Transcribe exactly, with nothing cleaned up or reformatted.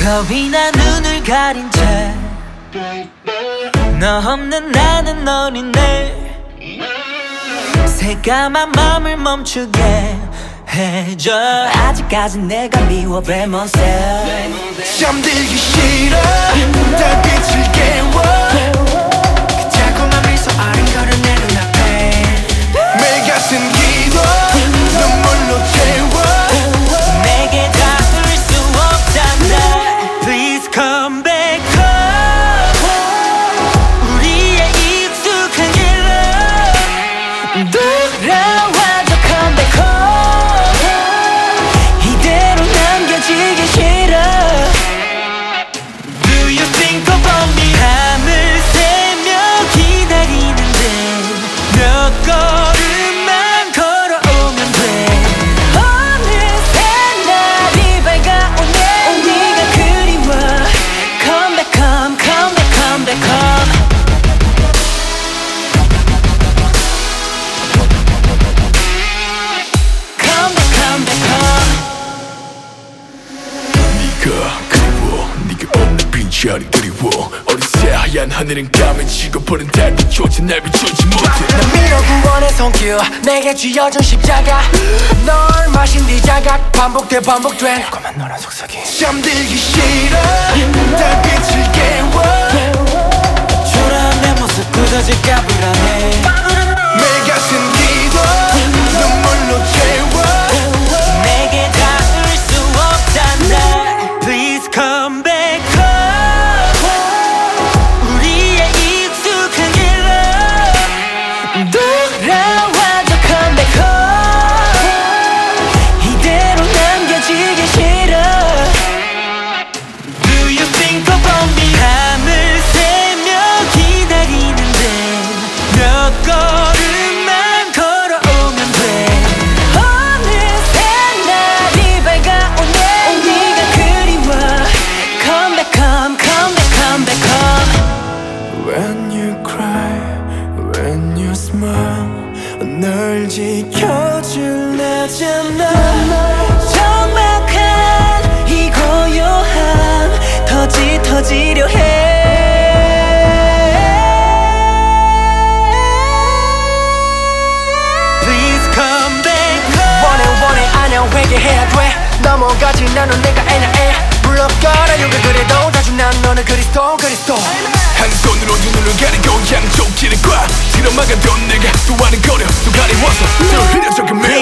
겁이 나 눈을 가린 채 너 없는 나는 어린애 새까만 맘을 멈추게 해줘 아직까진 내가 미워 blame myself 잠들기 싫어 달빛을 깨워 그 달콤한 미소 아른거려 내 눈앞에 매일 같은 기도 눈물로 채워 내게 닿을 수 없잖아 Please come back home 우리의 익숙한 길로 돌아와줘 come back home 이대로 남겨지기 싫어 Do you think about me 밤을 새며 기다리는데 몇 걸음만 걸어오면 돼 어느새 날이 밝아오네 네가 그리워 Come back come come back come back come Come back come back come 네가 그리워 네가 없는 빈자리 그리워 어느새 하얀 하늘은 까매지고 버린 달빛조차 날 비추지 못해 난 밀어 구원의 손길 내게 쥐어준 십자가 널 마신 뒤 자각 반복돼 반복돼 달콤한 너란 속삭임 잠들기 싫어 달빛을 깨워 초라한 내 모습 굳어질까 불안해 매일 같은 기도 눈물로 채워 내게 닿을 수 없잖아 Please come back home 우리의 익숙한 길로 돌아와줘 come back home 이대로 남겨지기 싫어 Do you think about me 밤을 새며 기다리는데 몇 걸음만 걸어오면 돼 어느새 날이 밝아오네 네가 그리워 Come back come come back come back come When you cry, when you smile 널 지켜줄 나잖아 적막한 이 고요함 더 짙어지려 해 Please come back home 원해 원해 안녕 회개해야 돼 넘어가지 나는 내가 애냐애 물러가라 요가 그래도 자주 난 너는 그리스도 그리스도 한 손으로 눈을 가리고 양쪽 길을 꽉 들어막아도 내가 또 아는 거려 또 가리워서 늘 흐려져 그 매일